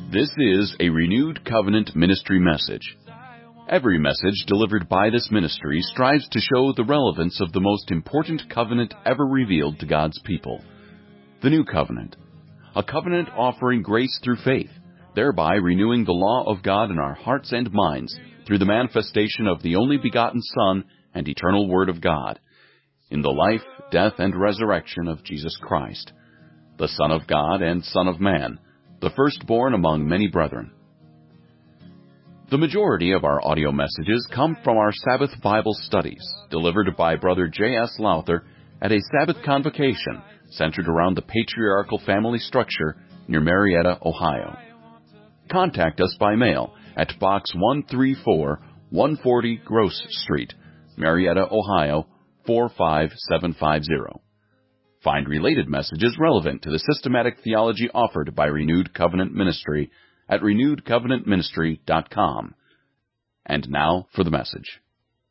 This is a Renewed Covenant Ministry message. Every message delivered by this ministry strives to show the relevance of the most important covenant ever revealed to God's people, the New Covenant, a covenant offering grace through faith, thereby renewing the law of God in our hearts and minds through the manifestation of the only begotten Son and eternal Word of God, in the life, death, and resurrection of Jesus Christ, the Son of God and Son of Man, the firstborn among many brethren. The majority of our audio messages come from our Sabbath Bible studies, delivered by Brother J.S. Lowther at a Sabbath convocation centered around the patriarchal family structure near Marietta, Ohio. Contact us by mail at Box 134, 140 Gross Street, Marietta, Ohio, 45750. Find related messages relevant to the systematic theology offered by Renewed Covenant Ministry at renewedcovenantministry.com. And now for the message.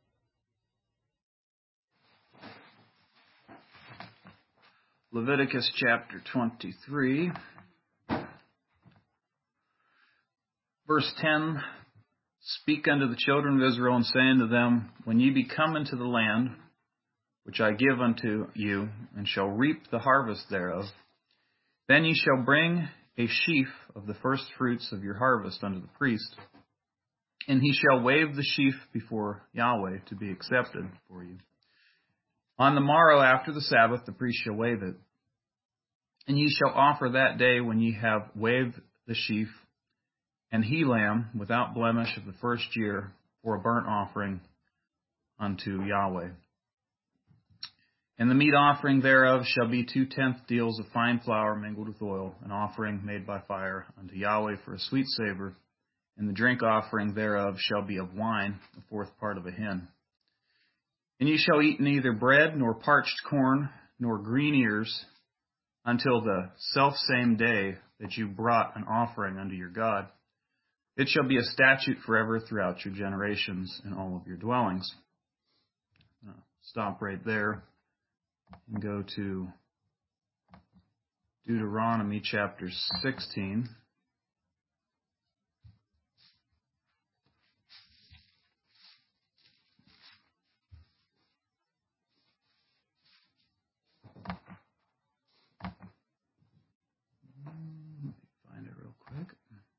Leviticus chapter 23, verse 10, Speak unto the children of Israel, and say unto them, When ye be come into the land which I give unto you, and shall reap the harvest thereof, then ye shall bring a sheaf of the first fruits of your harvest unto the priest, and he shall wave the sheaf before Yahweh to be accepted for you. On the morrow after the Sabbath the priest shall wave it, and ye shall offer that day when ye have waved the sheaf, an he lamb without blemish of the first year for a burnt offering unto Yahweh. And the meat offering thereof shall be 2/10 deals of fine flour mingled with oil, an offering made by fire unto Yahweh for a sweet savor. And the drink offering thereof shall be of wine, the 4th part of a hin. And ye shall eat neither bread, nor parched corn, nor green ears, until the selfsame day that you brought an offering unto your God. It shall be a statute forever throughout your generations in all of your dwellings. Stop right there and go to Deuteronomy chapter 16. Let me find it real quick.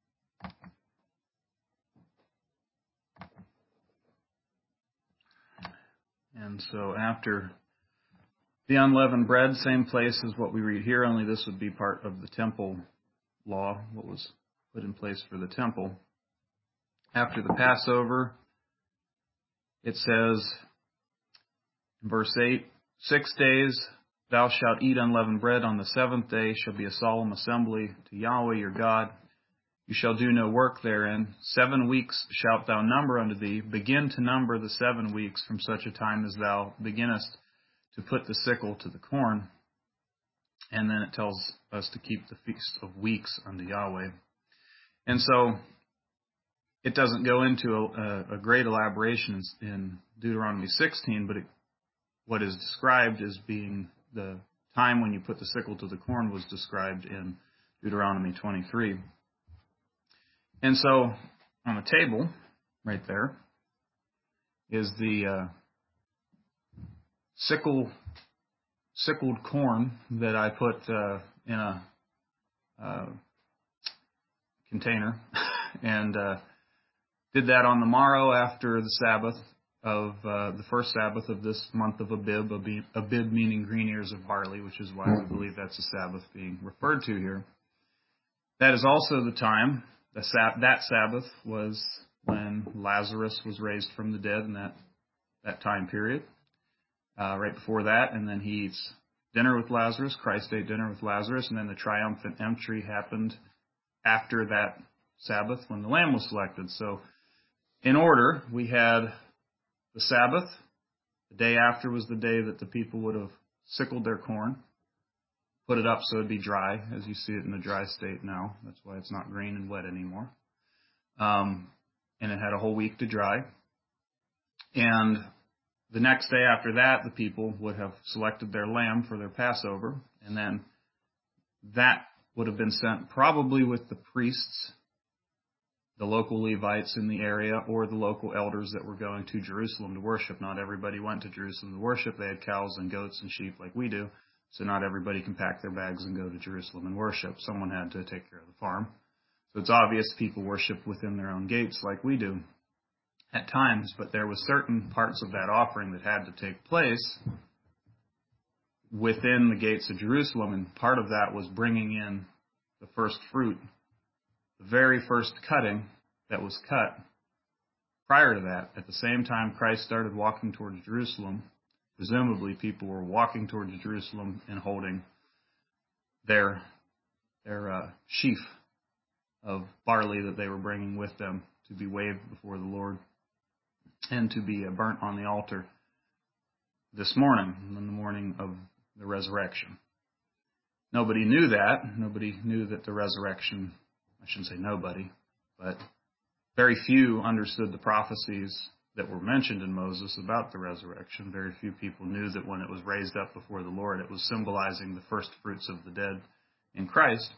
And so after the unleavened bread, same place as what we read here, only this would be part of the temple law, what was put in place for the temple. After the Passover, it says in verse 8, 6 days thou shalt eat unleavened bread. On the 7th day shall be a solemn assembly to Yahweh your God. You shall do no work therein. 7 weeks shalt thou number unto thee. Begin to number the 7 weeks from such a time as thou beginnest to put the sickle to the corn. And then it tells us to keep the feast of weeks unto Yahweh. And so it doesn't go into a great elaboration in Deuteronomy 16, but what is described as being the time when you put the sickle to the corn was described in Deuteronomy 23. And so on the table right there is the sickled corn that I put in a container and did that on the morrow after the Sabbath of the first Sabbath of this month of Abib. Abib meaning green ears of barley, which is why we believe that's a Sabbath being referred to here. That is also the time, that Sabbath was when Lazarus was raised from the dead in that time period. Right before that, and then he eats dinner with Lazarus. Christ ate dinner with Lazarus, and then the triumphant entry happened after that Sabbath when the lamb was selected. So in order, we had the Sabbath. The day after was the day that the people would have sickled their corn, put it up so it'd be dry, as you see it in the dry state now. That's why it's not green and wet anymore. And it had a whole week to dry. And the next day after that, the people would have selected their lamb for their Passover, and then that would have been sent probably with the priests the local Levites in the area or the local elders that were going to Jerusalem to worship. Not everybody went to Jerusalem to worship. They had cows and goats and sheep like we do. So not everybody can pack their bags and go to Jerusalem and worship. Someone had to take care of the farm. So it's obvious people worship within their own gates like we do at times, but there was certain parts of that offering that had to take place within the gates of Jerusalem, and part of that was bringing in the first fruit, the very first cutting that was cut. Prior to that, at the same time Christ started walking towards Jerusalem, presumably people were walking towards Jerusalem and holding their sheaf of barley that they were bringing with them to be waved before the Lord and to be burnt on the altar this morning, in the morning of the resurrection. Nobody knew that. Nobody knew that the resurrection, I shouldn't say nobody, but very few understood the prophecies that were mentioned in Moses about the resurrection. Very few people knew that when it was raised up before the Lord, it was symbolizing the first fruits of the dead in Christ.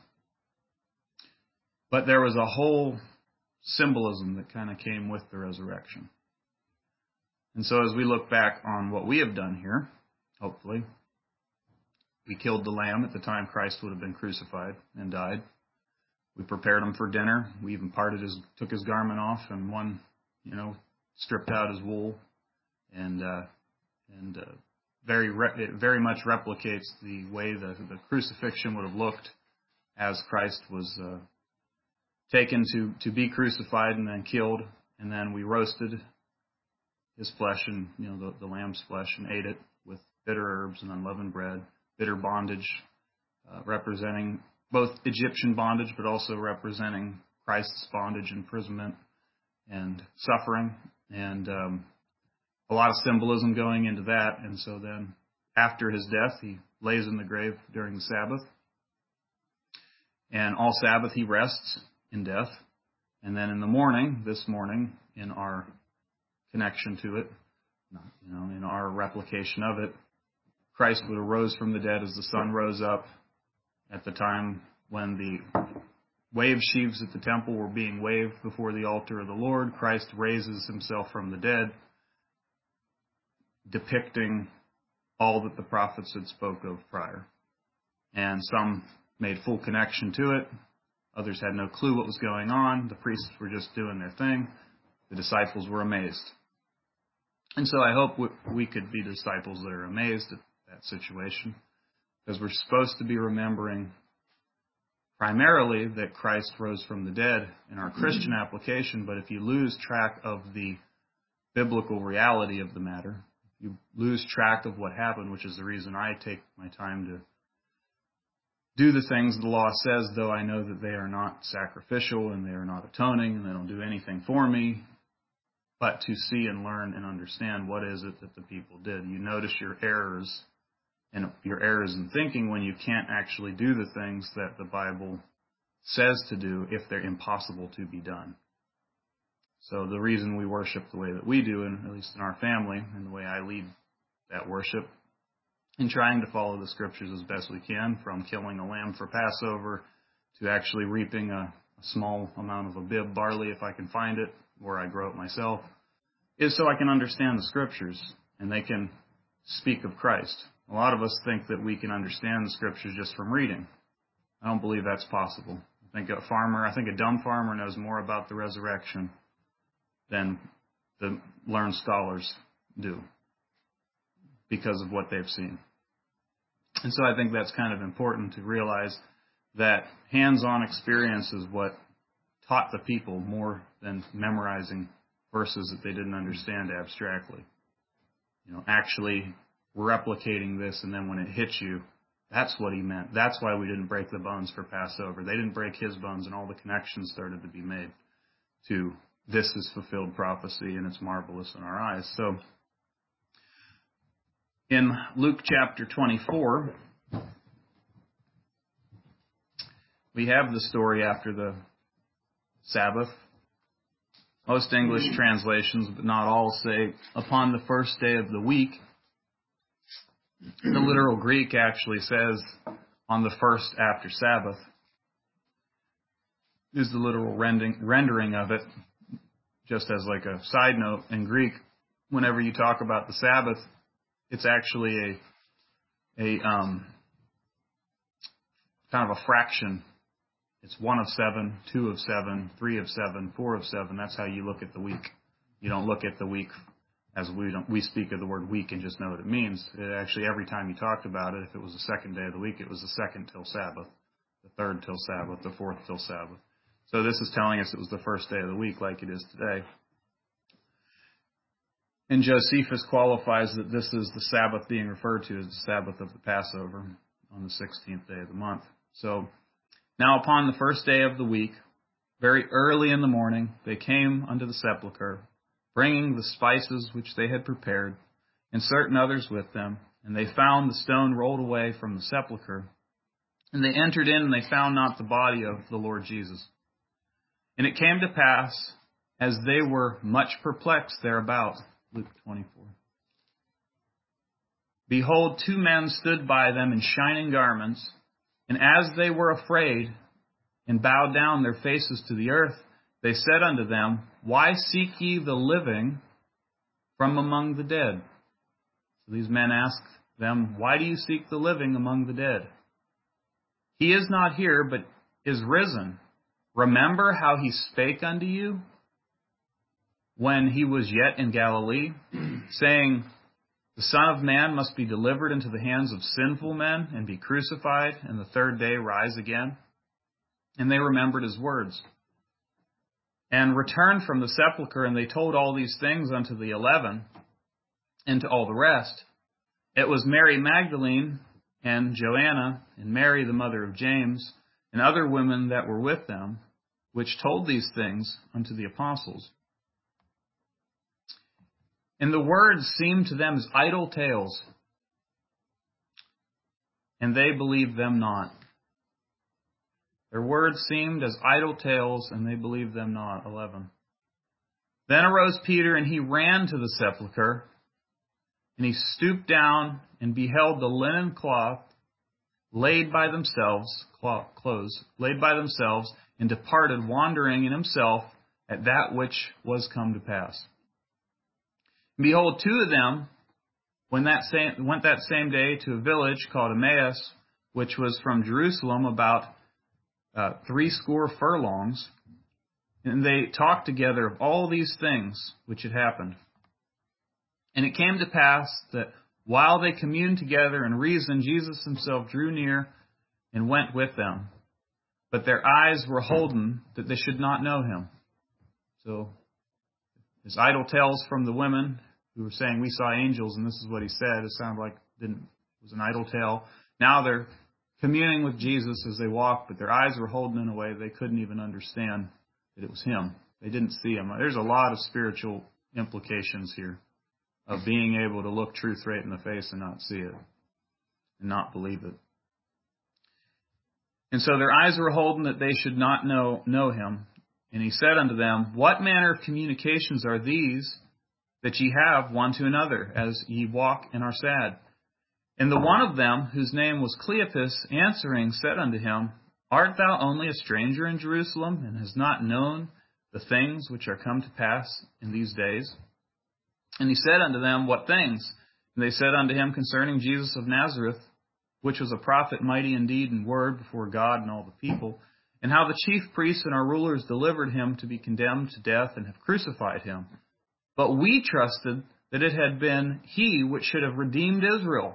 But there was a whole symbolism that kind of came with the resurrection. And so as we look back on what we have done here, hopefully, we killed the lamb at the time Christ would have been crucified and died. We prepared him for dinner. We even took his garment off, and one, stripped out his wool, and it very much replicates the way the crucifixion would have looked as Christ was taken to be crucified and then killed, and then we roasted his flesh and the lamb's flesh and ate it with bitter herbs and unleavened bread, bitter bondage, representing both Egyptian bondage but also representing Christ's bondage, imprisonment, and suffering, and a lot of symbolism going into that. And so then after his death, he lays in the grave during the Sabbath, and all Sabbath he rests in death. And then in the morning, this morning, in our connection to it, in our replication of it, Christ would have rose from the dead as the sun rose up at the time when the wave sheaves at the temple were being waved before the altar of the Lord. Christ raises himself from the dead, depicting all that the prophets had spoke of prior. And some made full connection to it. Others had no clue what was going on. The priests were just doing their thing. The disciples were amazed. And so I hope we could be disciples that are amazed at that situation, because we're supposed to be remembering primarily that Christ rose from the dead in our Christian application. But if you lose track of the biblical reality of the matter, you lose track of what happened, which is the reason I take my time to do the things the law says, though I know that they are not sacrificial and they are not atoning and they don't do anything for me, but to see and learn and understand what is it that the people did. You notice your errors in thinking when you can't actually do the things that the Bible says to do if they're impossible to be done. So the reason we worship the way that we do, and at least in our family, and the way I lead that worship, in trying to follow the scriptures as best we can, from killing a lamb for Passover to actually reaping a small amount of a bib barley if I can find it, where I grow it myself, is so I can understand the scriptures and they can speak of Christ. A lot of us think that we can understand the scriptures just from reading. I don't believe that's possible. I think a dumb farmer knows more about the resurrection than the learned scholars do because of what they've seen. And so I think that's kind of important to realize that hands-on experience is what taught the people more than memorizing verses that they didn't understand abstractly. Actually replicating this, and then when it hits you, that's what he meant. That's why we didn't break the bones for Passover. They didn't break his bones, and all the connections started to be made to this is fulfilled prophecy, and it's marvelous in our eyes. So in Luke chapter 24, we have the story after the Sabbath. Most English translations, but not all, say upon the first day of the week. The literal Greek actually says on the first after Sabbath. is the literal rendering of it. Just as like a side note, in Greek, whenever you talk about the Sabbath, it's actually a kind of a fraction. It's 1 of 7, 2 of 7, 3 of 7, 4 of 7. That's how you look at the week. You don't look at the week as we speak of the word week and just know what it means. It actually, every time you talked about it, if it was the second day of the week, it was the second till Sabbath, the third till Sabbath, the fourth till Sabbath. So this is telling us it was the first day of the week like it is today. And Josephus qualifies that this is the Sabbath being referred to as the Sabbath of the Passover on the 16th day of the month. So now upon the first day of the week, very early in the morning, they came unto the sepulchre, bringing the spices which they had prepared, and certain others with them. And they found the stone rolled away from the sepulchre. And they entered in, and they found not the body of the Lord Jesus. And it came to pass, as they were much perplexed thereabout, Luke 24. Behold, 2 men stood by them in shining garments, and as they were afraid, and bowed down their faces to the earth, they said unto them, Why seek ye the living from among the dead? So these men asked them, Why do you seek the living among the dead? He is not here, but is risen. Remember how he spake unto you when he was yet in Galilee, saying, The Son of Man must be delivered into the hands of sinful men and be crucified, and the third day rise again. And they remembered his words, and returned from the sepulchre, and they told all these things unto the 11, and to all the rest. It was Mary Magdalene, and Joanna, and Mary the mother of James, and other women that were with them, which told these things unto the apostles. And the words seemed to them as idle tales, and they believed them not. Their words seemed as idle tales, and they believed them not. 11. Then arose Peter, and he ran to the sepulchre, and he stooped down and beheld the linen cloth laid by themselves, and departed, wondering in himself at that which was come to pass. And behold, 2 of them went that same day to a village called Emmaus, which was from Jerusalem about 80 furlongs, and they talked together of all these things which had happened. And it came to pass that while they communed together and reasoned, Jesus himself drew near and went with them. But their eyes were holden that they should not know him. So, his idle tales from the women who were saying, we saw angels, and this is what he said. It sounded like it was an idle tale. Now they're communing with Jesus as they walked, but their eyes were holden in a way they couldn't even understand that it was him. They didn't see him. There's a lot of spiritual implications here of being able to look truth right in the face and not see it and not believe it. And so their eyes were holden that they should not know him. And he said unto them, What manner of communications are these that ye have one to another, as ye walk and are sad? And the one of them, whose name was Cleopas, answering, said unto him, Art thou only a stranger in Jerusalem, and hast not known the things which are come to pass in these days? And he said unto them, What things? And they said unto him, Concerning Jesus of Nazareth, which was a prophet mighty in deed and word before God and all the people, and how the chief priests and our rulers delivered him to be condemned to death and have crucified him. But we trusted that it had been he which should have redeemed Israel.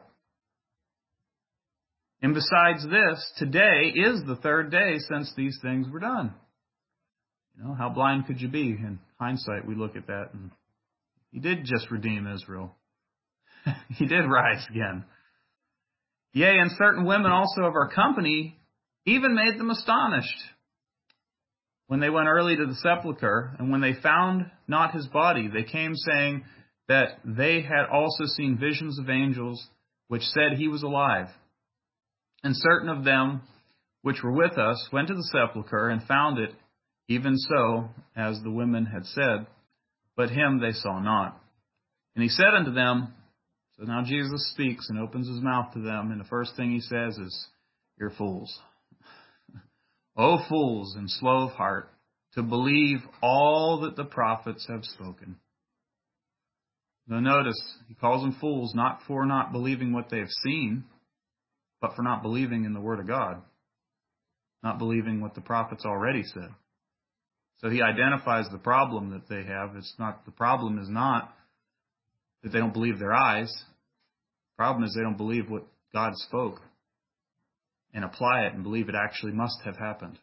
And besides this, today is the third day since these things were done. How blind could you be? In hindsight, we look at that, and he did just redeem Israel. He did rise again. Yea, and certain women also of our company even made them astonished when they went early to the sepulchre, and when they found not his body, they came saying that they had also seen visions of angels, which said he was alive. And certain of them which were with us went to the sepulchre and found it even so as the women had said, but him they saw not. And he said unto them, so now Jesus speaks and opens his mouth to them, and the first thing he says is, You're fools. O fools and slow of heart, to believe all that the prophets have spoken. Now notice, he calls them fools not for not believing what they have seen, but for not believing in the Word of God, not believing what the prophets already said. So he identifies the problem that they have. The problem is not that they don't believe their eyes. The problem is they don't believe what God spoke and apply it and believe it actually must have happened.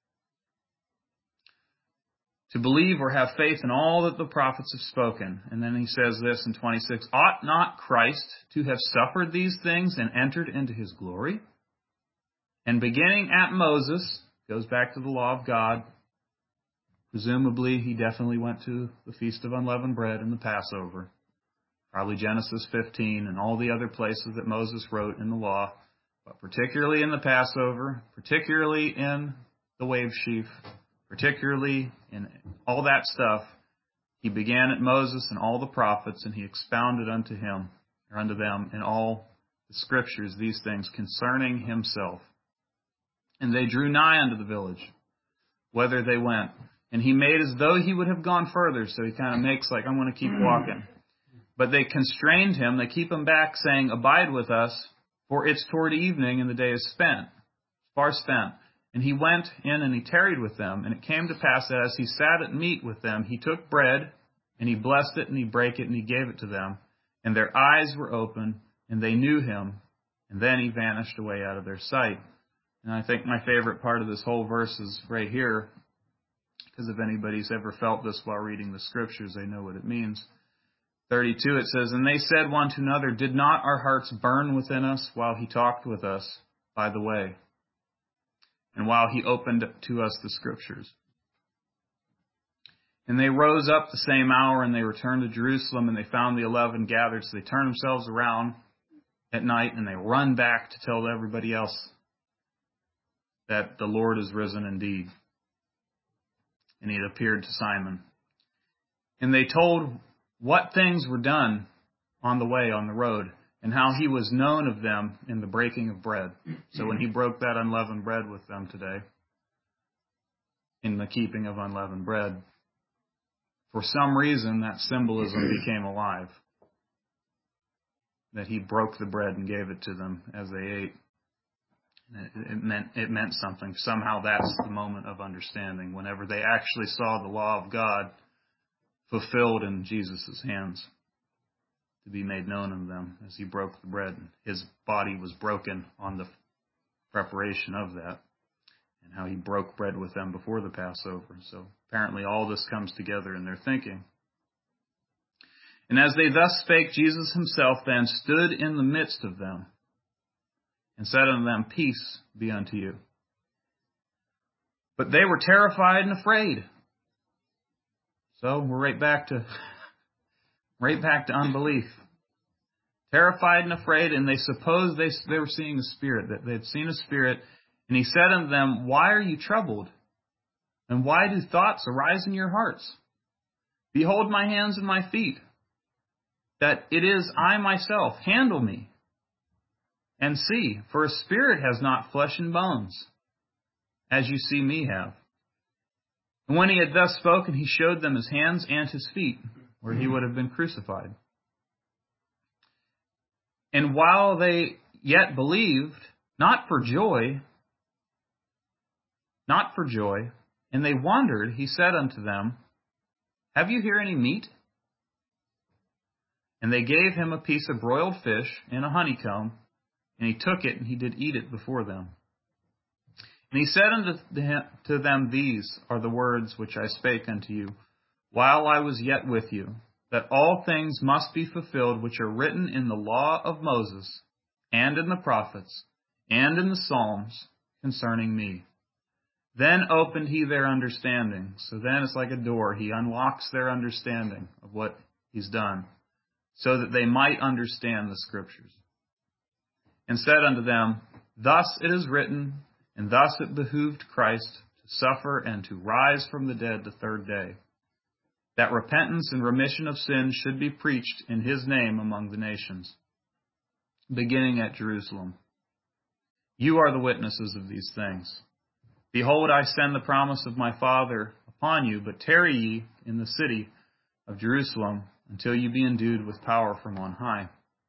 To believe or have faith in all that the prophets have spoken. And then he says this in 26, ought not Christ to have suffered these things and entered into his glory? And beginning at Moses, goes back to the law of God. Presumably, he definitely went to the Feast of Unleavened Bread and the Passover. Probably Genesis 15 and all the other places that Moses wrote in the law. But particularly in the Passover, particularly in the wave sheaf, particularly in all that stuff, he began at Moses and all the prophets, and he expounded unto them in all the scriptures these things concerning himself. And they drew nigh unto the village, whither they went. And he made as though he would have gone further. So he kind of makes like, I'm going to keep walking. But they constrained him. They keep him back, saying, abide with us, for it's toward evening, and the day is spent, far spent. And he went in and he tarried with them. And it came to pass that as he sat at meat with them, he took bread, and he blessed it, and he brake it, and he gave it to them. And their eyes were open, and they knew him. And then he vanished away out of their sight. And I think my favorite part of this whole verse is right here, because if anybody's ever felt this while reading the scriptures, they know what it means. 32, it says, and they said one to another, did not our hearts burn within us while he talked with us by the way, and while he opened to us the scriptures? And they rose up the same hour, and they returned to Jerusalem, and they found the 11 gathered. So they turn themselves around at night, and they run back to tell everybody else that the Lord is risen indeed. And he had appeared to Simon. And they told what things were done on the way, on the road, and how he was known of them in the breaking of bread. So when he broke that unleavened bread with them today, in the keeping of unleavened bread, for some reason that symbolism became alive. That he broke the bread and gave it to them as they ate. It meant something. Somehow that's the moment of understanding, whenever they actually saw the law of God fulfilled in Jesus' hands to be made known of them as he broke the bread. His body was broken on the preparation of that, and how he broke bread with them before the Passover. So apparently all this comes together in their thinking. And as they thus spake, Jesus himself then stood in the midst of them and said unto them, peace be unto you. But they were terrified and afraid. So we're right back to unbelief. Terrified and afraid, and they supposed they were seeing a spirit, that they had seen a spirit. And he said unto them, why are you troubled? And why do thoughts arise in your hearts? Behold my hands and my feet, that it is I myself. Handle me, and see, for a spirit has not flesh and bones, as you see me have. And when he had thus spoken, he showed them his hands and his feet, where he would have been crucified. And while they yet believed, not for joy, and they wondered, he said unto them, have you here any meat? And they gave him a piece of broiled fish and a honeycomb, and he took it, and he did eat it before them. And he said unto them, these are the words which I spake unto you, while I was yet with you, that all things must be fulfilled which are written in the law of Moses, and in the prophets, and in the Psalms, concerning me. Then opened he their understanding. So then it's like a door. He unlocks their understanding of what he's done, so that they might understand the scriptures. And said unto them, thus it is written, and thus it behooved Christ to suffer and to rise from the dead the third day, that repentance and remission of sins should be preached in his name among the nations, beginning at Jerusalem. You are the witnesses of these things. Behold, I send the promise of my Father upon you, but tarry ye in the city of Jerusalem until you be endued with power from on high.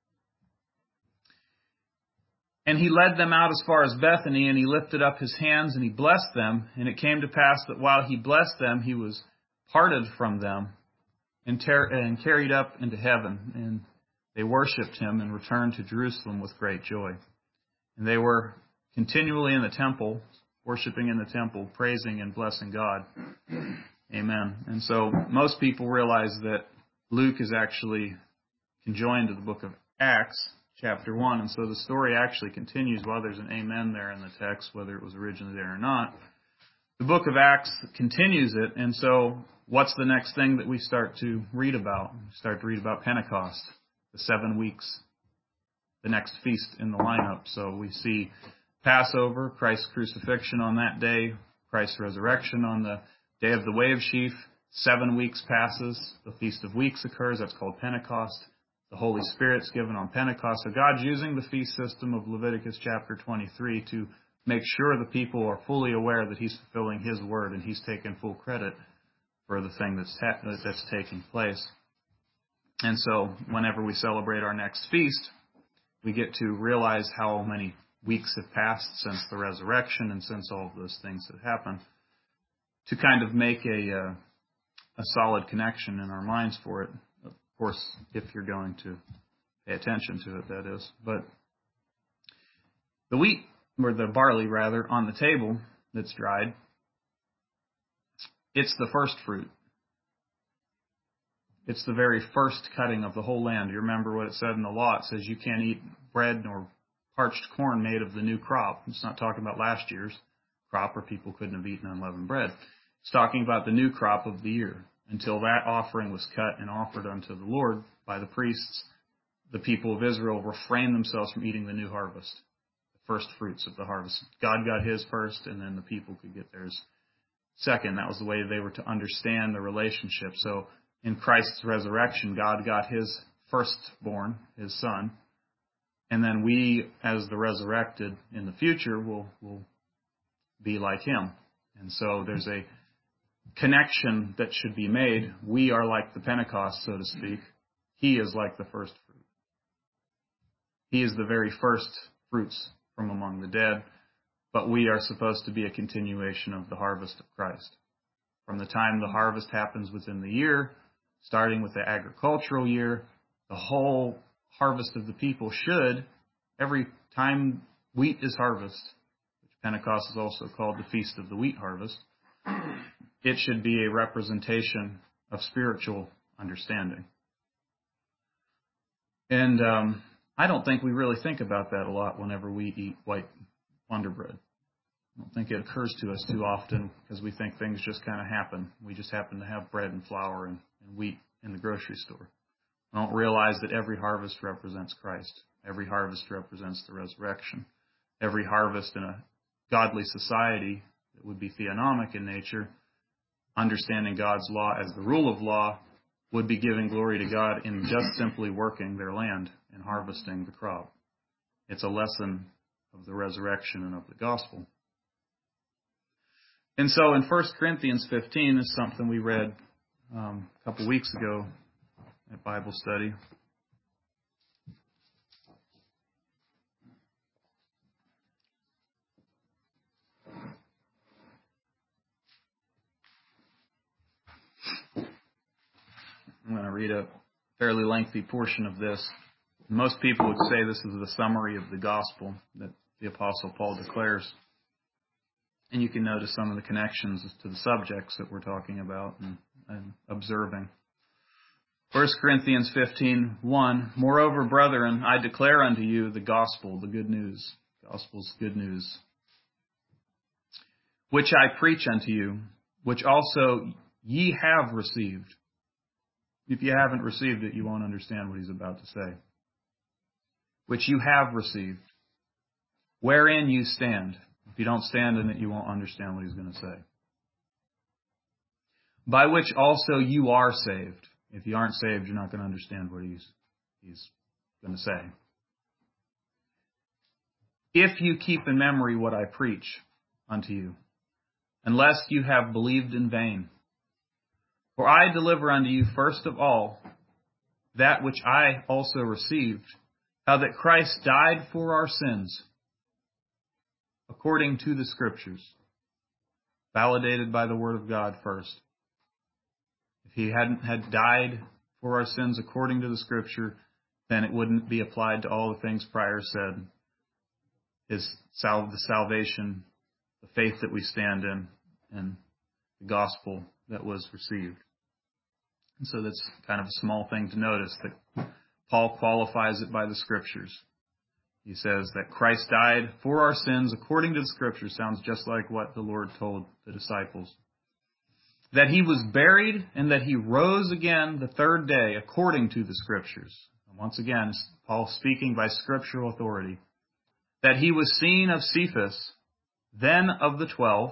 And he led them out as far as Bethany, and he lifted up his hands, and he blessed them. And it came to pass that while he blessed them, he was parted from them and carried up into heaven. And they worshipped him and returned to Jerusalem with great joy. And they were continually in the temple, worshiping in the temple, praising and blessing God. Amen. And so most people realize that Luke is actually conjoined to the book of Acts, chapter 1. And so the story actually continues while there's an amen there in the text, whether it was originally there or not. The book of Acts continues it. And so what's the next thing that we start to read about? We start to read about Pentecost, the 7 weeks, the next feast in the lineup. So we see Passover, Christ's crucifixion on that day, Christ's resurrection on the day of the Wave Sheaf. 7 weeks passes. The Feast of Weeks occurs. That's called Pentecost. The Holy Spirit's given on Pentecost. So God's using the feast system of Leviticus chapter 23 to make sure the people are fully aware that He's fulfilling His word and He's taking full credit for the thing that's taking place. And so whenever we celebrate our next feast, we get to realize how many weeks have passed since the resurrection and since all of those things that happened, to kind of make a solid connection in our minds for it. Of course, if you're going to pay attention to it, that is. But the wheat, or the barley rather, on the table that's dried, it's the first fruit. It's the very first cutting of the whole land. You remember what it said in the law. It says you can't eat bread nor parched corn made of the new crop. It's not talking about last year's crop where people couldn't have eaten unleavened bread. It's talking about the new crop of the year. Until that offering was cut and offered unto the Lord by the priests, the people of Israel refrained themselves from eating the new harvest, the first fruits of the harvest. God got His first, and then the people could get theirs second. That was the way they were to understand the relationship. So in Christ's resurrection, God got His firstborn, His Son, and then we, as the resurrected in the future, will be like Him. And so there's a connection that should be made. We are like the Pentecost, so to speak. He is like the first fruit. He is the very first fruits from among the dead, but we are supposed to be a continuation of the harvest of Christ. From the time the harvest happens within the year, starting with the agricultural year, the whole harvest of the people should, every time wheat is harvested, which Pentecost is also called the Feast of the Wheat Harvest, it should be a representation of spiritual understanding. And I don't think we really think about that a lot whenever we eat white Wonder Bread. I don't think it occurs to us too often because we think things just kind of happen. We just happen to have bread and flour and wheat in the grocery store. We don't realize that every harvest represents Christ. Every harvest represents the resurrection. Every harvest in a godly society that would be theonomic in nature, understanding God's law as the rule of law, would be giving glory to God in just simply working their land and harvesting the crop. It's a lesson of the resurrection and of the gospel. And so in 1 Corinthians 15 is something we read a couple weeks ago at Bible study. I'm going to read a fairly lengthy portion of this. Most people would say this is the summary of the gospel that the Apostle Paul declares. And you can notice some of the connections to the subjects that we're talking about and observing. 1 Corinthians 15:1, Moreover, brethren, I declare unto you the gospel, the good news. Gospel's good news. Which I preach unto you, which also ye have received. If you haven't received it, you won't understand what he's about to say. Which you have received, wherein you stand. If you don't stand in it, you won't understand what he's going to say. By which also you are saved. If you aren't saved, you're not going to understand what he's going to say. If you keep in memory what I preach unto you. unless you have believed in vain. For I deliver unto you first of all that which I also received, how that Christ died for our sins, according to the Scriptures, validated by the Word of God first. If he hadn't had died for our sins according to the Scripture, then it wouldn't be applied to all the things prior said. The salvation, the faith that we stand in, and the gospel that was received. And so that's kind of a small thing to notice, that Paul qualifies it by the Scriptures. He says that Christ died for our sins according to the Scriptures. Sounds just like what the Lord told the disciples. That he was buried and that he rose again the third day according to the Scriptures. And once again, Paul speaking by scriptural authority. That he was seen of Cephas, then of the 12.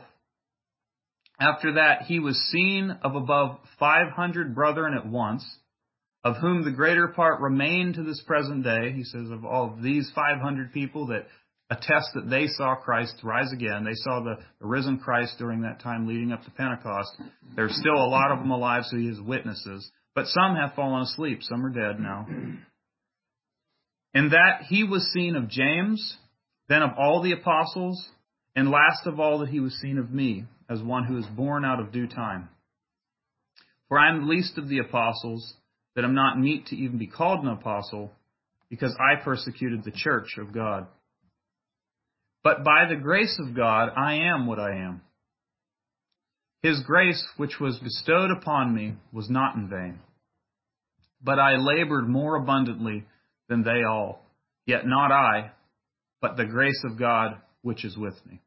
After that, he was seen of above 500 brethren at once, of whom the greater part remain to this present day. He says of all of these 500 people that attest that they saw Christ rise again, they saw the risen Christ during that time leading up to Pentecost. There's still a lot of them alive, so he has witnesses. But some have fallen asleep. Some are dead now. And that he was seen of James, then of all the apostles, and last of all that he was seen of me, as one who is born out of due time. For I am the least of the apostles, that am not meet to even be called an apostle, because I persecuted the church of God. But by the grace of God I am what I am. His grace which was bestowed upon me was not in vain. But I labored more abundantly than they all, yet not I, but the grace of God which is with me.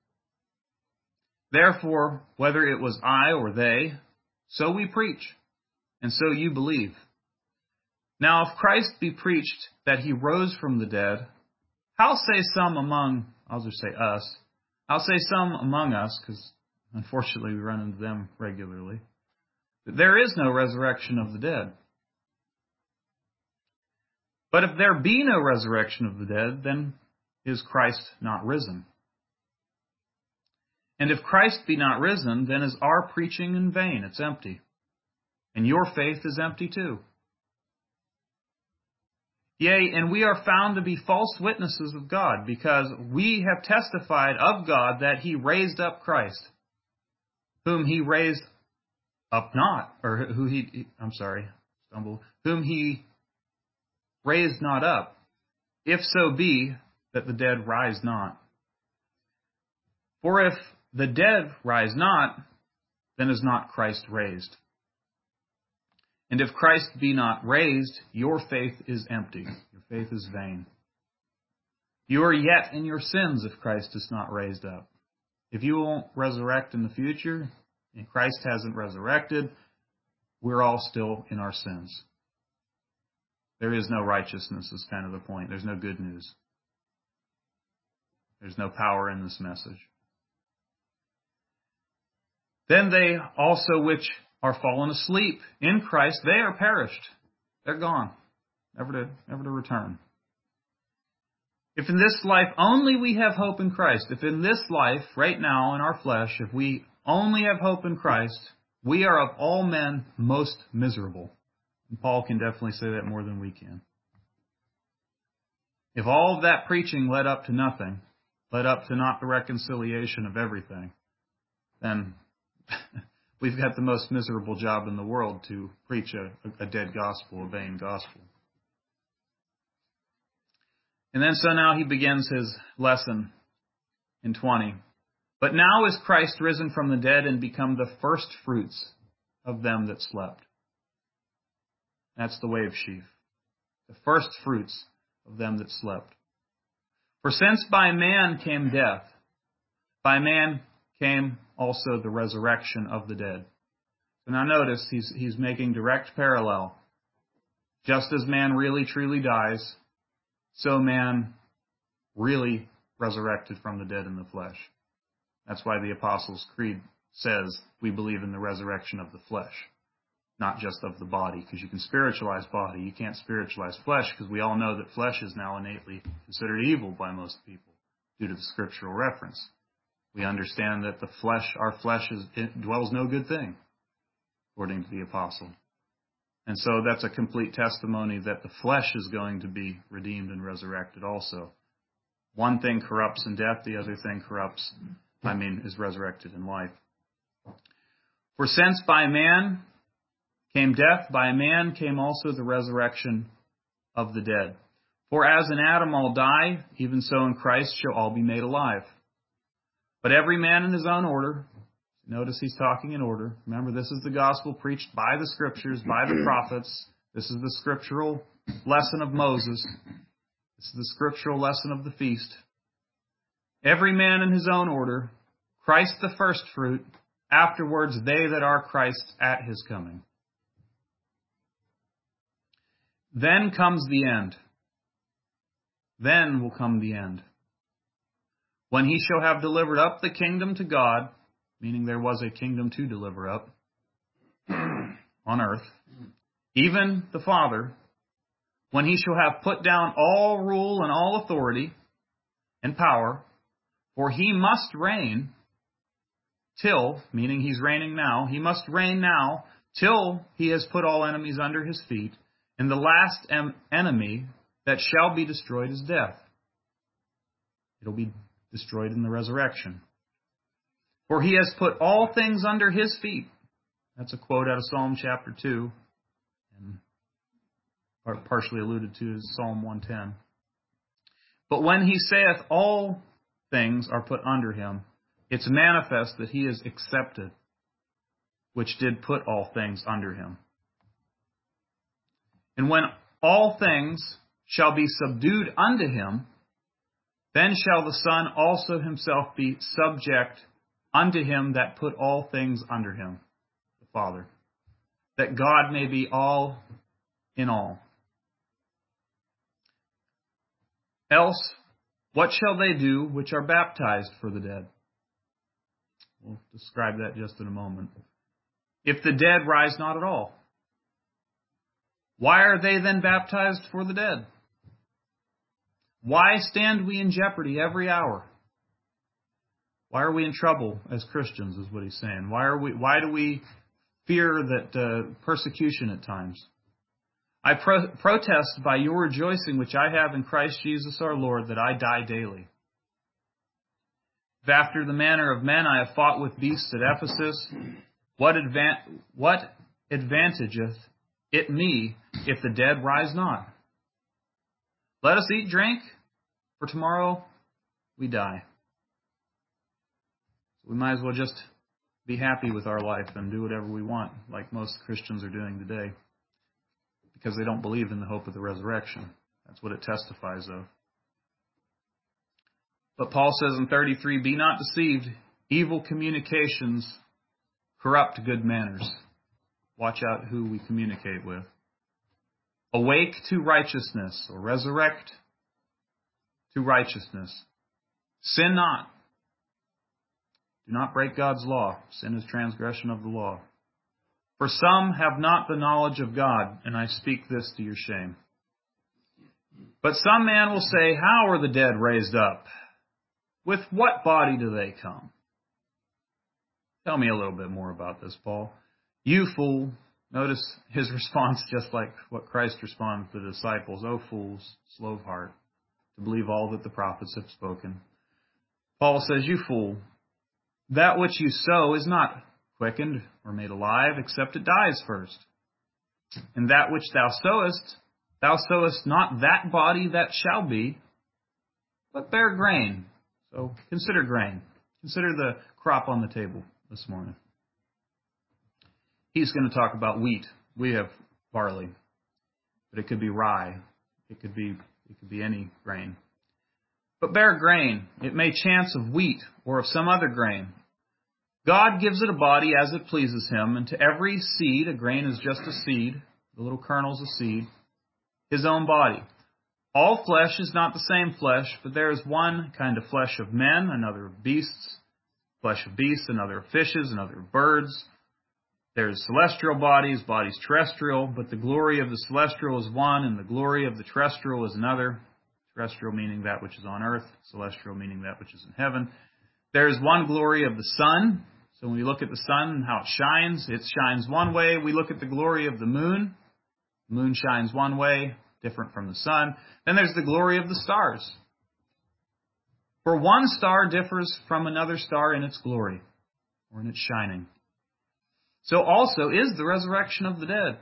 Therefore, whether it was I or they, so we preach, and so you believe. Now if Christ be preached that he rose from the dead, how say some among, I'll just say us, I'll say some among us, because unfortunately we run into them regularly, that there is no resurrection of the dead. But if there be no resurrection of the dead, then is Christ not risen? And if Christ be not risen, then is our preaching in vain, it's empty. And your faith is empty too. Yea, and we are found to be false witnesses of God, because we have testified of God that he raised up Christ, whom he raised up not, or whom he raised not up, if so be that the dead rise not. For if the dead rise not, then is not Christ raised. And if Christ be not raised, your faith is empty. Your faith is vain. You are yet in your sins if Christ is not raised up. If you won't resurrect in the future, and Christ hasn't resurrected, we're all still in our sins. There is no righteousness is kind of the point. There's no good news. There's no power in this message. Then they also which are fallen asleep in Christ, they are perished. They're gone, never to return. If in this life only we have hope in Christ, if in this life, right now in our flesh, if we only have hope in Christ, we are of all men most miserable. And Paul can definitely say that more than we can. If all of that preaching led up to nothing, led up to not the reconciliation of everything, then we've got the most miserable job in the world to preach a dead gospel, a vain gospel. And then so now he begins his lesson in 20. But now is Christ risen from the dead and become the first fruits of them that slept. That's the way of sheaf. The first fruits of them that slept. For since by man came death, by man came also the resurrection of the dead. So now notice he's making direct parallel. Just as man really truly dies, so man really resurrected from the dead in the flesh. That's why the Apostles' Creed says we believe in the resurrection of the flesh, not just of the body, because you can spiritualize body. You can't spiritualize flesh, because we all know that flesh is now innately considered evil by most people due to the scriptural reference. We understand that our flesh dwells no good thing, according to the apostle. And so that's a complete testimony that the flesh is going to be redeemed and resurrected also. One thing corrupts in death, the other thing is resurrected in life. For since by man came death, by man came also the resurrection of the dead. For as in Adam all die, even so in Christ shall all be made alive. But every man in his own order. Notice he's talking in order. Remember, this is the gospel preached by the scriptures, by the prophets. This is the scriptural lesson of Moses. This is the scriptural lesson of the feast. Every man in his own order, Christ the first fruit, afterwards they that are Christ at his coming. Then comes the end. Then will come the end. When he shall have delivered up the kingdom to God, meaning there was a kingdom to deliver up on earth, even the Father, when he shall have put down all rule and all authority and power, for he must reign till, meaning he's reigning now, he must reign now till he has put all enemies under his feet, and the last enemy that shall be destroyed is death. It'll be destroyed in the resurrection. For he has put all things under his feet. That's a quote out of Psalm chapter 2, and partially alluded to is Psalm 110. But when he saith all things are put under him, it's manifest that he is accepted, which did put all things under him. And when all things shall be subdued unto him, then shall the Son also himself be subject unto him that put all things under him, the Father, that God may be all in all. Else, what shall they do which are baptized for the dead? We'll describe that just in a moment. If the dead rise not at all, why are they then baptized for the dead? Why stand we in jeopardy every hour? Why are we in trouble as Christians, is what he's saying. Why do we fear that persecution at times? I protest by your rejoicing which I have in Christ Jesus our Lord, that I die daily. If after the manner of men I have fought with beasts at Ephesus, what advantageth it me if the dead rise not? Let us eat, drink, for tomorrow we die. We might as well just be happy with our life and do whatever we want, like most Christians are doing today, because they don't believe in the hope of the resurrection. That's what it testifies of. But Paul says in 33, be not deceived. Evil communications corrupt good manners. Watch out who we communicate with. Awake to righteousness, or resurrect to righteousness. Sin not. Do not break God's law. Sin is transgression of the law. For some have not the knowledge of God, and I speak this to your shame. But some man will say, how are the dead raised up? With what body do they come? Tell me a little bit more about this, Paul. You fool. Notice his response, just like what Christ responded to the disciples. O fools, slow of heart, to believe all that the prophets have spoken. Paul says, you fool, that which you sow is not quickened or made alive, except it dies first. And that which thou sowest not that body that shall be, but bare grain. So consider grain. Consider the crop on the table this morning. He's going to talk about wheat. We have barley, but it could be rye. It could be any grain. But bare grain, it may chance of wheat or of some other grain. God gives it a body as it pleases him, and to every seed, a grain is just a seed, the little kernel's a seed, his own body. All flesh is not the same flesh, but there is one kind of flesh of men, another of beasts, flesh of beasts, another of fishes, another of birds. There's celestial bodies, bodies terrestrial, but the glory of the celestial is one, and the glory of the terrestrial is another. Terrestrial meaning that which is on earth, celestial meaning that which is in heaven. There is one glory of the sun. So when we look at the sun and how it shines one way. We look at the glory of the moon. The moon shines one way, different from the sun. Then there's the glory of the stars. For one star differs from another star in its glory, or in its shining. So also is the resurrection of the dead.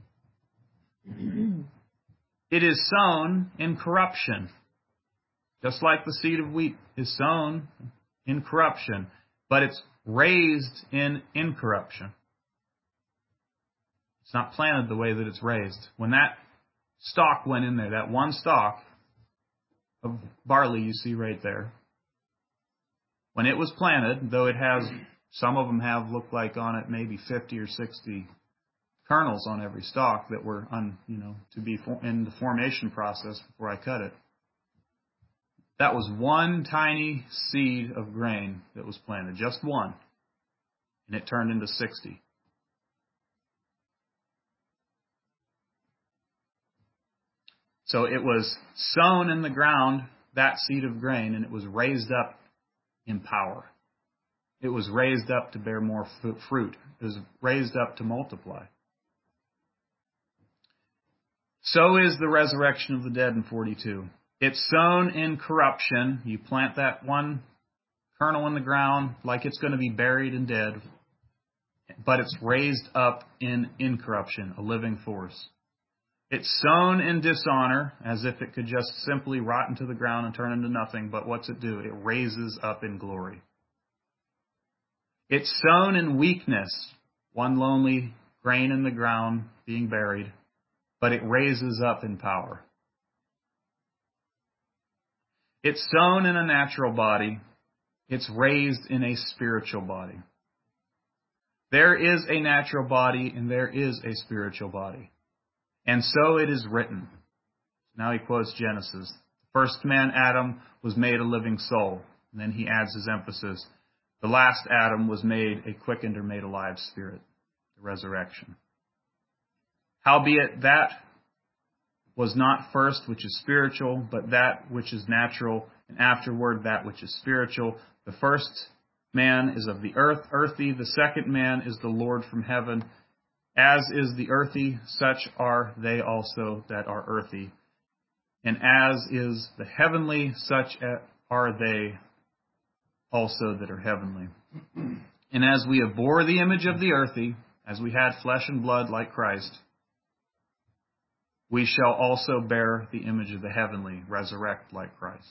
It is sown in corruption, just like the seed of wheat is sown in corruption, but it's raised in incorruption. It's not planted the way that it's raised. When that stalk went in there, that one stalk of barley you see right there, when it was planted, though it has, some of them have looked like on it maybe 50 or 60 kernels on every stalk that were to be in the formation process before I cut it. That was one tiny seed of grain that was planted, just one, and it turned into 60. So it was sown in the ground, that seed of grain, and it was raised up in power. It was raised up to bear more fruit. It was raised up to multiply. So is the resurrection of the dead in 42. It's sown in corruption. You plant that one kernel in the ground like it's going to be buried and dead, but it's raised up in incorruption, a living force. It's sown in dishonor, as if it could just simply rot into the ground and turn into nothing, but what's it do? It raises up in glory. It's sown in weakness, one lonely grain in the ground being buried, but it raises up in power. It's sown in a natural body. It's raised in a spiritual body. There is a natural body and there is a spiritual body. And so it is written. Now he quotes Genesis. The first man, Adam, was made a living soul. And then he adds his emphasis. The last Adam was made a quickened or made alive spirit. The resurrection. Howbeit that was not first which is spiritual, but that which is natural, and afterward that which is spiritual. The first man is of the earth, earthy. The second man is the Lord from heaven. As is the earthy, such are they also that are earthy. And as is the heavenly, such are they also that are heavenly. And as we have bore the image of the earthy, as we had flesh and blood like Christ, we shall also bear the image of the heavenly, resurrect like Christ.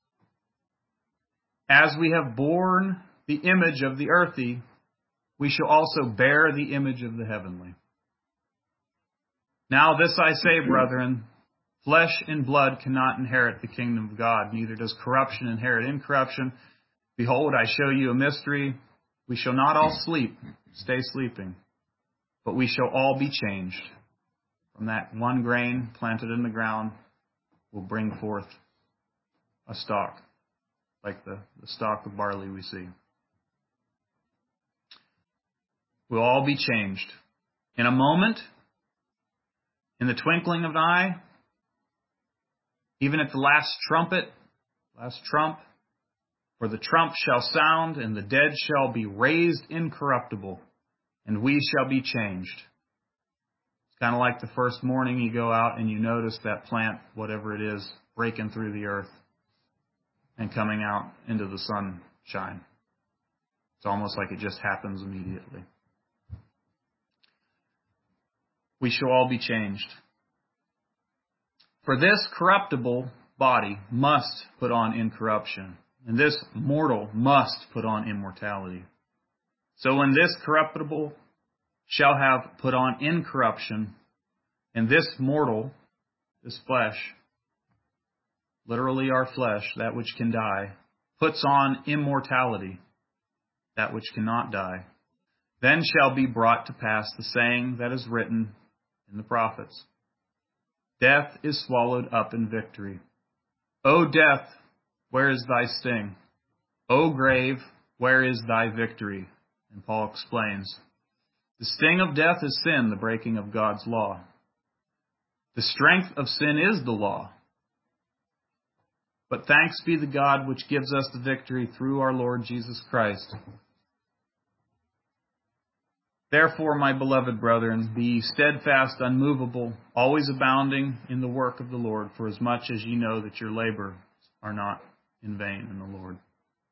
As we have borne the image of the earthy, we shall also bear the image of the heavenly. Now this I say, brethren, flesh and blood cannot inherit the kingdom of God, neither does corruption inherit incorruption. Behold, I show you a mystery. We shall not all sleep, stay sleeping, but we shall all be changed. From that one grain planted in the ground will bring forth a stalk, like the stalk of barley we see. We'll all be changed. In a moment, in the twinkling of an eye, even at the last trump, for the trump shall sound, and the dead shall be raised incorruptible, and we shall be changed. It's kind of like the first morning you go out and you notice that plant, whatever it is, breaking through the earth and coming out into the sunshine. It's almost like it just happens immediately. We shall all be changed. For this corruptible body must put on incorruption, and this mortal must put on immortality. So when this corruptible shall have put on incorruption, and this mortal, this flesh, literally our flesh, that which can die, puts on immortality, that which cannot die, then shall be brought to pass the saying that is written in the prophets. Death is swallowed up in victory. O death, where is thy sting? O grave, where is thy victory? And Paul explains, the sting of death is sin, the breaking of God's law. The strength of sin is the law. But thanks be to God which gives us the victory through our Lord Jesus Christ. Therefore, my beloved brethren, be steadfast, unmovable, always abounding in the work of the Lord, for as much as ye know that your labor are not in vain in the Lord.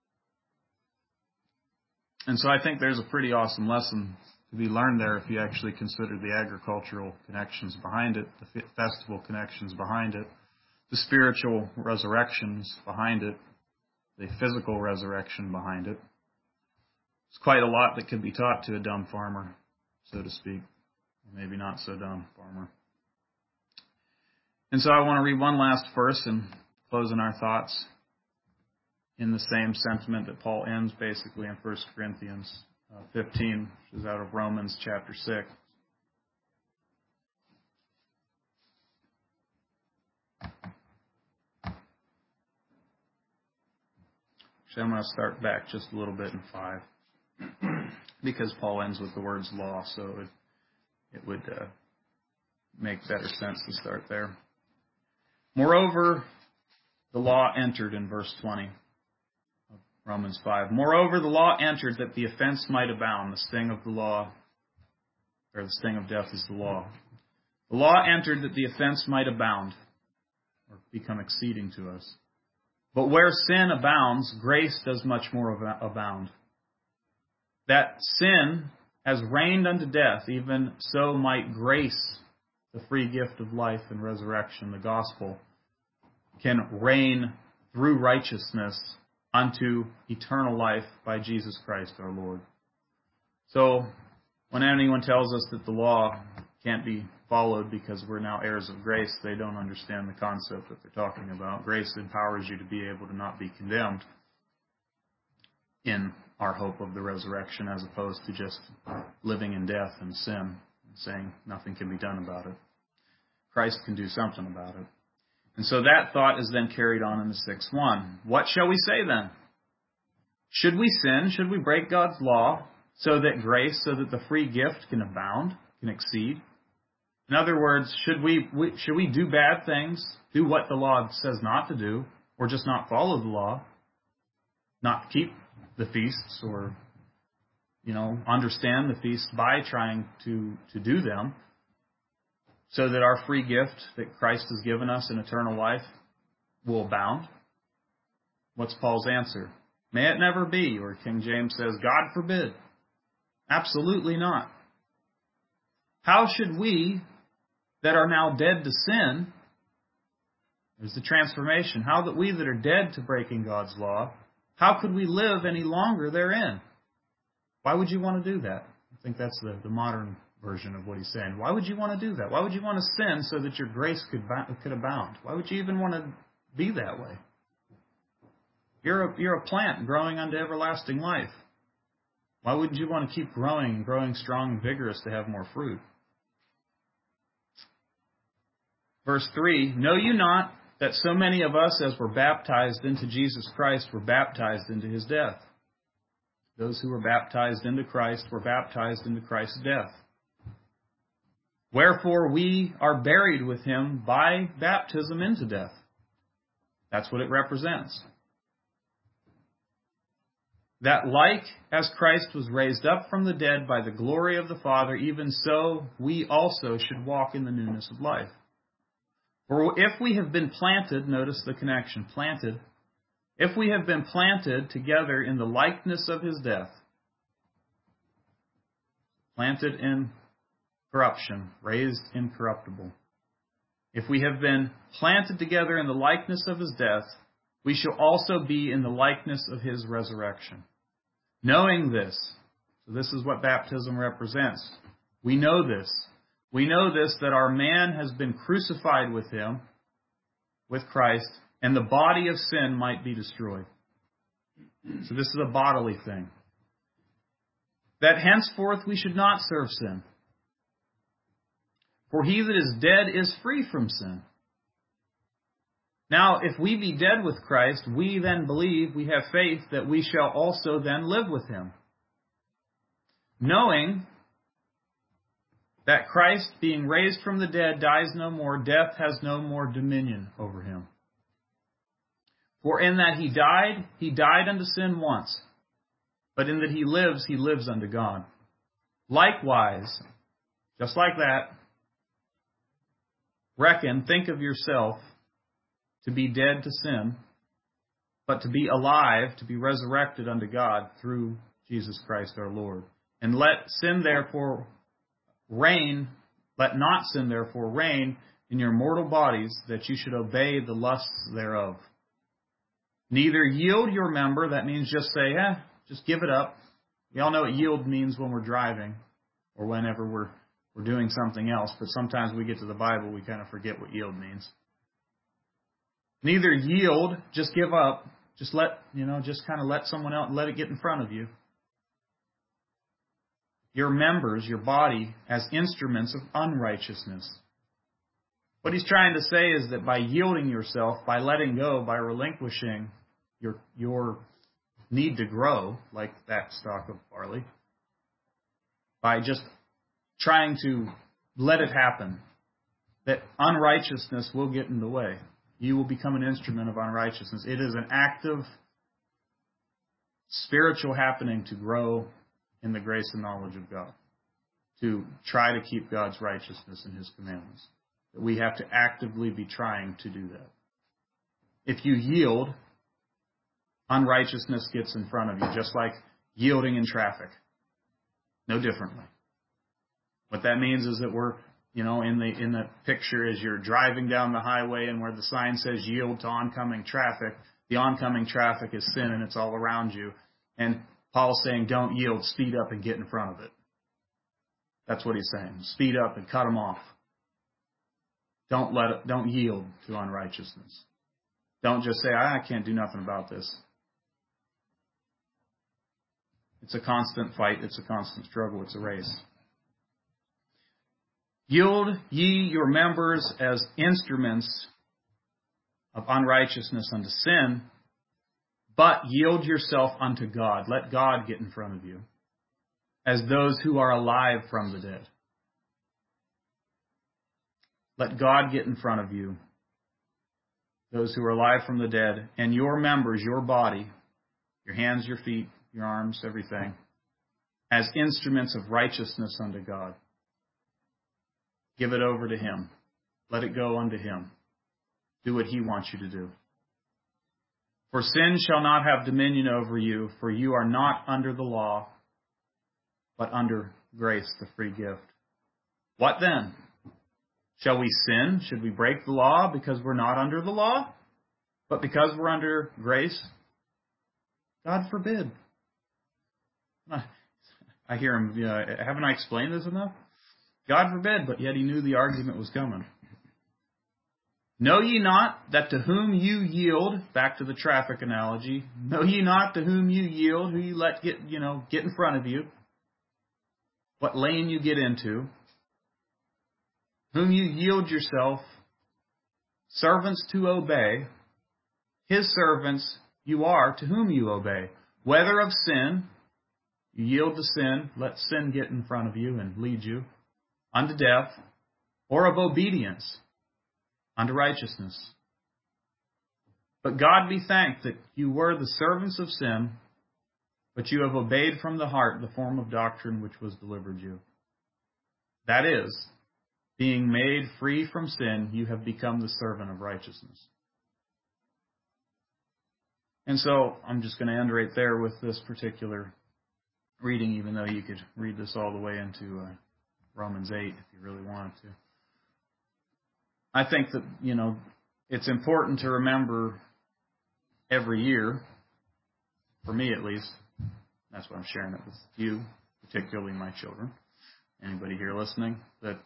And so I think there's a pretty awesome lesson to be learned there if you actually consider the agricultural connections behind it, the festival connections behind it, the spiritual resurrections behind it, the physical resurrection behind it. It's quite a lot that could be taught to a dumb farmer, so to speak. Or maybe not so dumb farmer. And so I want to read one last verse and close in our thoughts in the same sentiment that Paul ends basically in 1 Corinthians 15, which is out of Romans chapter 6. Actually, I'm going to start back just a little bit in 5. Because Paul ends with the words law, so it would make better sense to start there. Moreover, the law entered in verse 20 of Romans 5. Moreover, the law entered that the offense might abound. The sting of the law, or the sting of death is the law. The law entered that the offense might abound, or become exceeding to us. But where sin abounds, grace does much more abound. That sin has reigned unto death, even so might grace, the free gift of life and resurrection, the gospel, can reign through righteousness unto eternal life by Jesus Christ our Lord. So, when anyone tells us that the law can't be followed because we're now heirs of grace, they don't understand the concept that they're talking about. Grace empowers you to be able to not be condemned in our hope of the resurrection, as opposed to just living in death and sin and saying nothing can be done about it. Christ can do something about it. And so that thought is then carried on in the 6:1. What shall we say then? Should we sin? Should we break God's law so that grace, so that the free gift can abound, can exceed? In other words, should we do bad things, do what the law says not to do, or just not follow the law, not keep the feasts, or understand the feasts by trying to do them, so that our free gift that Christ has given us in eternal life will abound? What's Paul's answer? May it never be, or King James says, God forbid. Absolutely not. How should we that are now dead to sin, there's the transformation, how that we that are dead to breaking God's law, how could we live any longer therein? Why would you want to do that? I think that's the modern version of what he's saying. Why would you want to do that? Why would you want to sin so that your grace could abound? Why would you even want to be that way? You're a plant growing unto everlasting life. Why wouldn't you want to keep growing strong and vigorous to have more fruit? Verse 3, know you not that so many of us as were baptized into Jesus Christ were baptized into his death? Those who were baptized into Christ were baptized into Christ's death. Wherefore we are buried with him by baptism into death. That's what it represents. That like as Christ was raised up from the dead by the glory of the Father, even so we also should walk in the newness of life. For if we have been planted, notice the connection, planted, if we have been planted together in the likeness of his death, planted in corruption, raised incorruptible. If we have been planted together in the likeness of his death, we shall also be in the likeness of his resurrection. Knowing this, so this is what baptism represents. We know this. We know this, that our man has been crucified with him, with Christ, and the body of sin might be destroyed. So this is a bodily thing. That henceforth we should not serve sin. For he that is dead is free from sin. Now, if we be dead with Christ, we then believe, we have faith that we shall also then live with him. Knowing that Christ, being raised from the dead, dies no more, death has no more dominion over him. For in that he died unto sin once, but in that he lives unto God. Likewise, just like that, think of yourself to be dead to sin, but to be alive, to be resurrected unto God through Jesus Christ our Lord. And let not sin therefore reign in your mortal bodies, that you should obey the lusts thereof. Neither yield your member, that means just say, just give it up. We all know what yield means when we're driving or whenever we're doing something else, but sometimes we get to the Bible, we kind of forget what yield means. Neither yield, just give up, just let someone else, let it get in front of you. Your members, your body, as instruments of unrighteousness. What he's trying to say is that by yielding yourself, by letting go, by relinquishing your need to grow, like that stalk of barley, by just trying to let it happen, that unrighteousness will get in the way. You will become an instrument of unrighteousness. It is an active, spiritual happening to grow in the grace and knowledge of God, to try to keep God's righteousness and His commandments. That we have to actively be trying to do that. If you yield, unrighteousness gets in front of you, just like yielding in traffic. No differently. What that means is that we're, in the picture as you're driving down the highway and where the sign says yield to oncoming traffic, the oncoming traffic is sin and it's all around you. And Paul's saying, don't yield, speed up and get in front of it. That's what he's saying. Speed up and cut them off. Don't yield to unrighteousness. Don't just say, I can't do nothing about this. It's a constant fight. It's a constant struggle. It's a race. Yield ye your members as instruments of unrighteousness unto sin, but yield yourself unto God. Let God get in front of you as those who are alive from the dead. Let God get in front of you, those who are alive from the dead, and your members, your body, your hands, your feet, your arms, everything, as instruments of righteousness unto God. Give it over to Him. Let it go unto Him. Do what He wants you to do. For sin shall not have dominion over you, for you are not under the law, but under grace, the free gift. What then? Shall we sin? Should we break the law because we're not under the law? But because we're under grace? God forbid. I hear him, haven't I explained this enough? God forbid, but yet he knew the argument was coming. Know ye not that to whom you yield, back to the traffic analogy, know ye not to whom you yield, who you let get in front of you, what lane you get into, whom you yield yourself, servants to obey, His servants you are to whom you obey. Whether of sin, you yield to sin, let sin get in front of you and lead you unto death, or of obedience unto righteousness. But God be thanked that you were the servants of sin, but you have obeyed from the heart the form of doctrine which was delivered you. That is, being made free from sin, you have become the servant of righteousness. And so I'm just going to end right there with this particular reading, even though you could read this all the way into Romans 8 if you really wanted to. I think that, it's important to remember every year, for me at least, that's why I'm sharing it with you, particularly my children, anybody here listening, that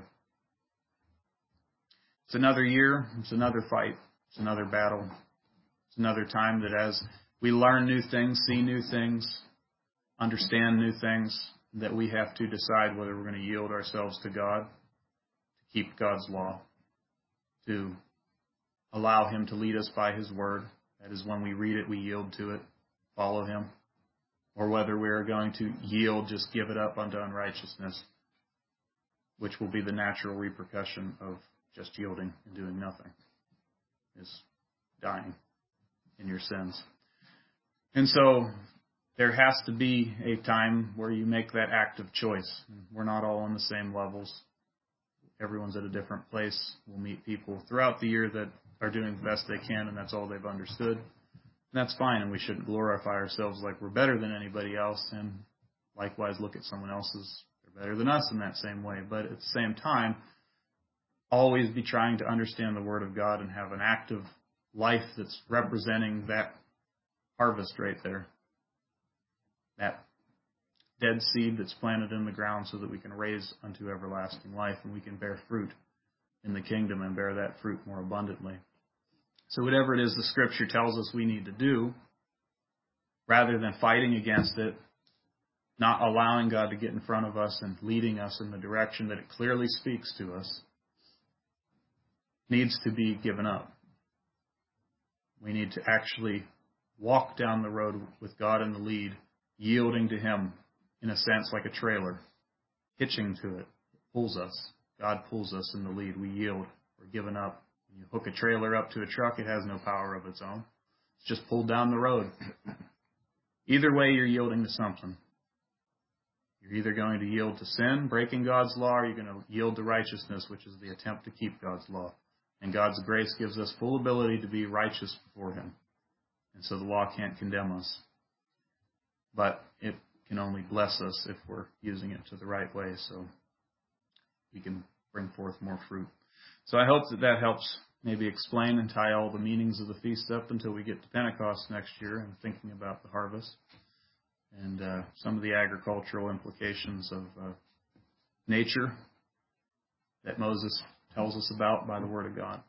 it's another year, it's another fight, it's another battle, it's another time that as we learn new things, see new things, understand new things, that we have to decide whether we're going to yield ourselves to God, to keep God's law, to allow Him to lead us by His word. That is, when we read it, we yield to it, follow Him. Or whether we are going to yield, just give it up unto unrighteousness, which will be the natural repercussion of just yielding and doing nothing, is dying. in your sins. And so there has to be a time where you make that active choice. We're not all on the same levels. Everyone's at a different place. We'll meet people throughout the year that are doing the best they can, and that's all they've understood. And that's fine, and we shouldn't glorify ourselves like we're better than anybody else, and likewise look at someone else as they're better than us in that same way. But at the same time, always be trying to understand the Word of God and have an active life that's representing that harvest right there. That dead seed that's planted in the ground so that we can raise unto everlasting life and we can bear fruit in the kingdom and bear that fruit more abundantly. So whatever it is the Scripture tells us we need to do, rather than fighting against it, not allowing God to get in front of us and leading us in the direction that it clearly speaks to us, needs to be given up. We need to actually walk down the road with God in the lead, yielding to Him, in a sense like a trailer, hitching to it. It pulls us. God pulls us in the lead. We yield. We're given up. When you hook a trailer up to a truck, it has no power of its own. It's just pulled down the road. Either way, you're yielding to something. You're either going to yield to sin, breaking God's law, or you're going to yield to righteousness, which is the attempt to keep God's law. And God's grace gives us full ability to be righteous before Him. And so the law can't condemn us. But it can only bless us if we're using it to the right way, so we can bring forth more fruit. So I hope that helps maybe explain and tie all the meanings of the feast up until we get to Pentecost next year and thinking about the harvest and some of the agricultural implications of nature that Moses tells us about by the Word of God.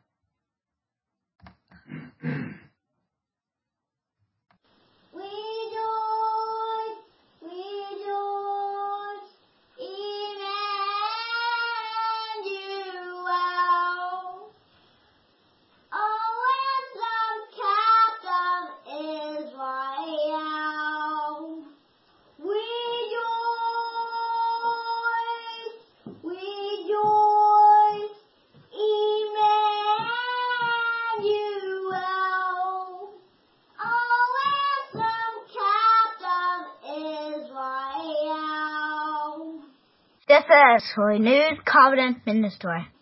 This is Renewed Covenant Ministry.